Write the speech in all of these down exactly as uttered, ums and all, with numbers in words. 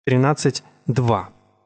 тринадцать два.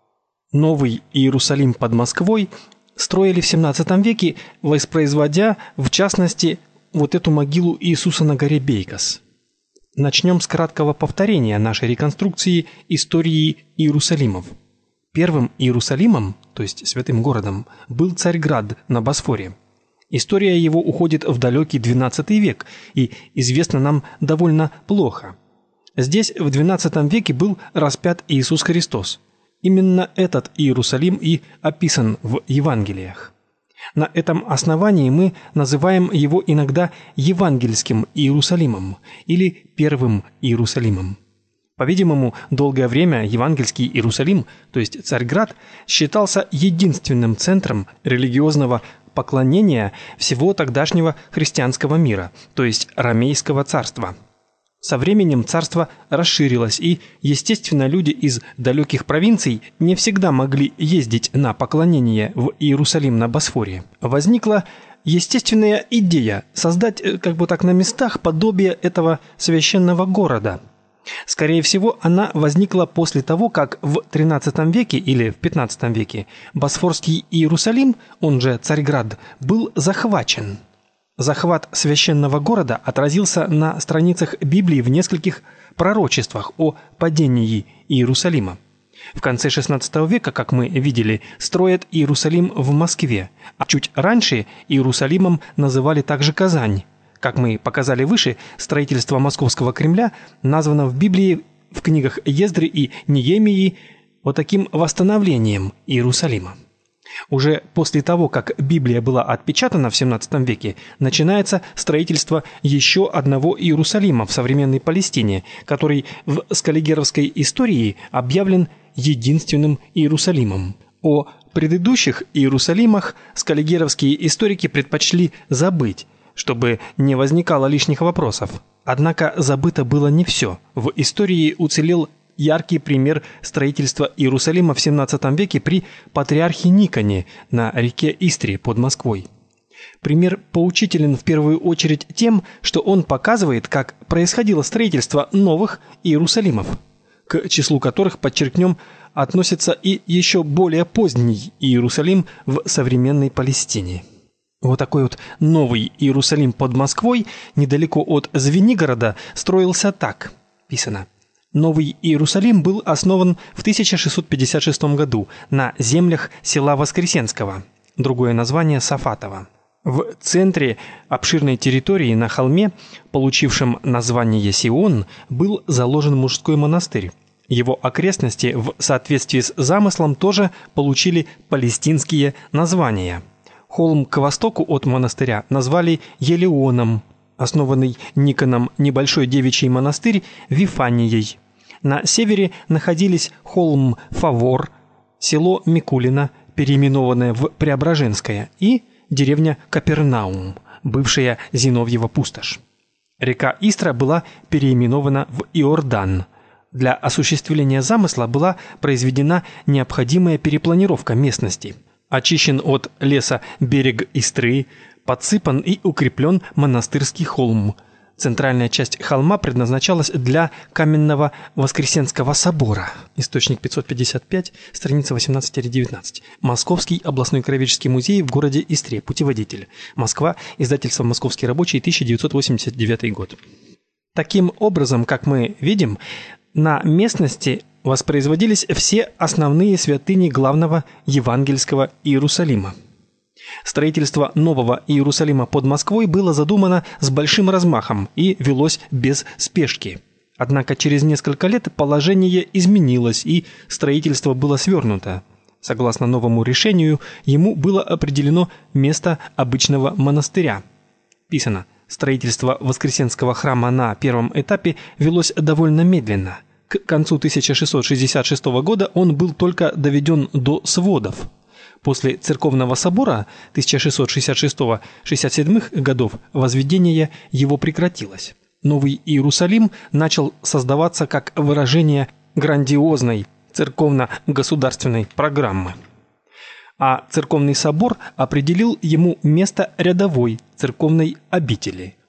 Новый Иерусалим под Москвой строили в семнадцатом веке, воспроизводя, в частности, вот эту могилу Иисуса на горе Бейкос. Начнем с краткого повторения нашей реконструкции истории Иерусалимов. Первым Иерусалимом, то есть святым городом, был Царьград на Босфоре. История его уходит в далекий двенадцатый век и известна нам довольно плохо. Здесь в двенадцатом веке был распят Иисус Христос. Именно этот Иерусалим и описан в Евангелиях. На этом основании мы называем его иногда евангельским Иерусалимом или первым Иерусалимом. По-видимому, долгое время евангельский Иерусалим, то есть Царьград, считался единственным центром религиозного поклонения всего тогдашнего христианского мира, то есть Ромейского царства. Со временем царство расширилось, и, естественно, люди из далеких провинций не всегда могли ездить на поклонение в Иерусалим на Босфоре. Возникла естественная идея создать, как бы так, на местах подобие этого священного города. Скорее всего, она возникла после того, как в тринадцатом веке или в пятнадцатом веке Босфорский Иерусалим, он же Царьград, был захвачен. Захват священного города отразился на страницах Библии в нескольких пророчествах о падении Иерусалима. В конце шестнадцатого века, как мы видели, строят Иерусалим в Москве, а чуть раньше Иерусалимом называли также Казань. Как мы показали выше, строительство Московского Кремля названо в Библии в книгах Ездры и Неемии вот таким восстановлением Иерусалима. Уже после того, как Библия была отпечатана в семнадцатом веке, начинается строительство еще одного Иерусалима в современной Палестине, который в скаллигеровской истории объявлен единственным Иерусалимом. О предыдущих Иерусалимах скаллигеровские историки предпочли забыть, чтобы не возникало лишних вопросов. Однако забыто было не все. В истории уцелел яркий пример строительства Иерусалима в семнадцатом веке при патриархе Никоне на реке Истре под Москвой. Пример поучителен в первую очередь тем, что он показывает, как происходило строительство новых Иерусалимов, к числу которых, подчеркнем, относится и еще более поздний Иерусалим в современной Палестине. Вот такой вот новый Иерусалим под Москвой, недалеко от Звенигорода, строился так. Писано: Новый Иерусалим был основан в тысяча шестьсот пятьдесят шестом году на землях села Воскресенского, другое название Сафатово. В центре обширной территории на холме, получившем название Сион, был заложен мужской монастырь. Его окрестности в соответствии с замыслом тоже получили палестинские названия. Холм к востоку от монастыря назвали Елеоном, основанный Никоном небольшой девичий монастырь Вифанией. На севере находились холм Фавор, село Микулино, переименованное в Преображенское, и деревня Капернаум, бывшая Зиновьева пустошь. Река Истра была переименована в Иордан. Для осуществления замысла была произведена необходимая перепланировка местности. Очищен от леса берег Истры, подсыпан и укреплен монастырский холм. Центральная часть холма предназначалась для каменного Воскресенского собора. Источник пятьсот пятьдесят пять, страница восемнадцать девятнадцать. Московский областной краеведческий музей в городе Истре. Путеводитель. Москва. Издательство «Московский рабочий», тысяча девятьсот восемьдесят девятый год. Таким образом, как мы видим, на местности воспроизводились все основные святыни главного евангельского Иерусалима. Строительство нового Иерусалима под Москвой было задумано с большим размахом и велось без спешки. Однако через несколько лет положение изменилось, и строительство было свернуто. Согласно новому решению, ему было определено место обычного монастыря. Писано: строительство Воскресенского храма на первом этапе велось довольно медленно. К концу тысяча шестьсот шестьдесят шестого года он был только доведен до сводов. После церковного собора тысяча шестьсот шестьдесят шестого — шестьдесят седьмого годов возведение его прекратилось. Новый Иерусалим начал создаваться как выражение грандиозной церковно-государственной программы. А церковный собор определил ему место рядовой церковной обители.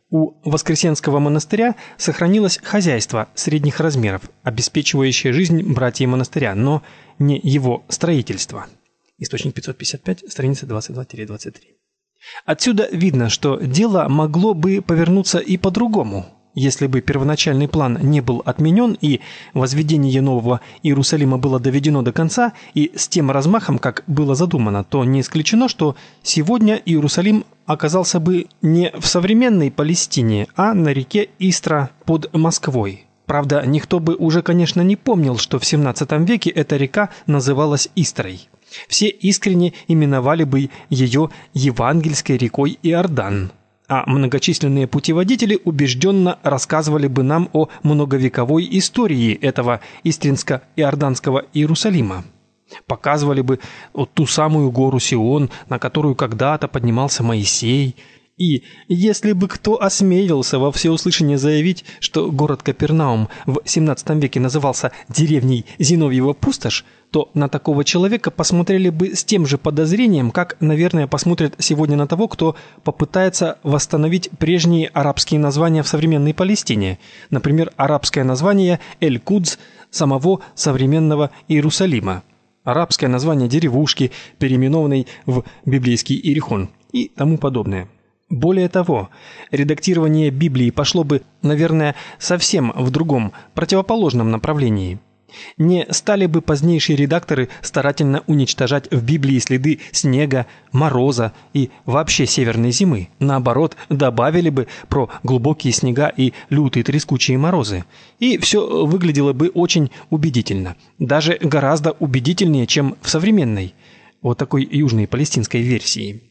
У Воскресенского монастыря сохранилось хозяйство средних размеров, обеспечивающее жизнь братьев монастыря, но не его строительство. Источник пятьсот пятьдесят пять, страница двадцать два - двадцать три. Отсюда видно, что дело могло бы повернуться и по-другому. Если бы первоначальный план не был отменен и возведение нового Иерусалима было доведено до конца и с тем размахом, как было задумано, то не исключено, что сегодня Иерусалим оказался бы не в современной Палестине, а на реке Истра под Москвой. Правда, никто бы уже, конечно, не помнил, что в семнадцатом веке эта река называлась Истрой. Все искренне именовали бы ее Евангельской рекой Иордан. А многочисленные путеводители убежденно рассказывали бы нам о многовековой истории этого Истринско-Иорданского Иерусалима. Показывали бы ту самую гору Сион, на которую когда-то поднимался Моисей. И если бы кто осмелился во всеуслышание заявить, что город Капернаум в семнадцатом веке назывался деревней Зиновьева Пустошь, то на такого человека посмотрели бы с тем же подозрением, как, наверное, посмотрят сегодня на того, кто попытается восстановить прежние арабские названия в современной Палестине. Например, арабское название Эль-Кудс самого современного Иерусалима, арабское название деревушки, переименованной в библейский Иерихон и тому подобное. Более того, редактирование Библии пошло бы, наверное, совсем в другом, противоположном направлении. Не стали бы позднейшие редакторы старательно уничтожать в Библии следы снега, мороза и вообще северной зимы. Наоборот, добавили бы про глубокие снега и лютые трескучие морозы. И все выглядело бы очень убедительно. Даже гораздо убедительнее, чем в современной, вот такой южной палестинской версии.